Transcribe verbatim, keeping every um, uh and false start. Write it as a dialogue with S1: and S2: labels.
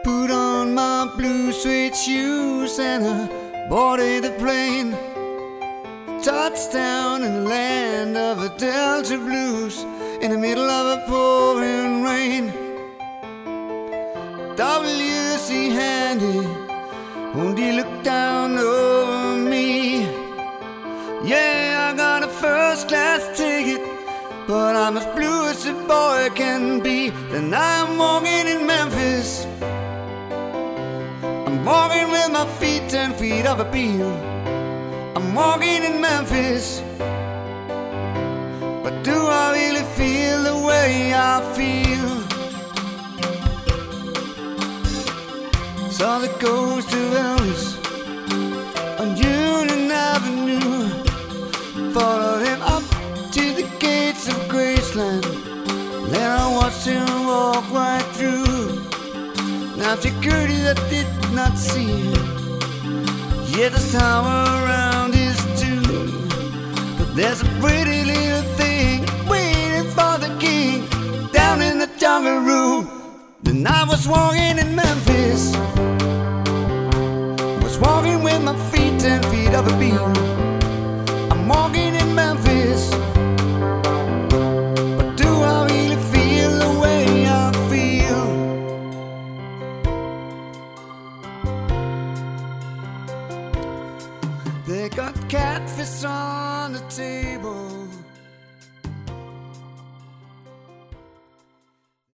S1: Put on my blue suede shoes and I boarded the plane. Touchdown in the land of the Delta Blues, in the middle of a pouring rain. W C Handy, won't you look down over me? Yeah, I got a first class ticket, but I'm as blue as a boy can be. Then I'm walking in Memphis, I'm walking with my feet ten feet off a beam. I'm walking in Memphis, but do I really feel the way I feel? Saw the ghost of Elvis on Union Avenue, followed him up to the gates of Graceland. Then I watched him walk right through. Now security that did not see him, yet the tower around his tomb. But there's a pretty little thing waiting for the king down in the jungle room. Then I was walking in Memphis, was walking with my feet ten feet off a beam. I'm walking in Memphis, but do I really feel the way I feel? They got catfish on the table.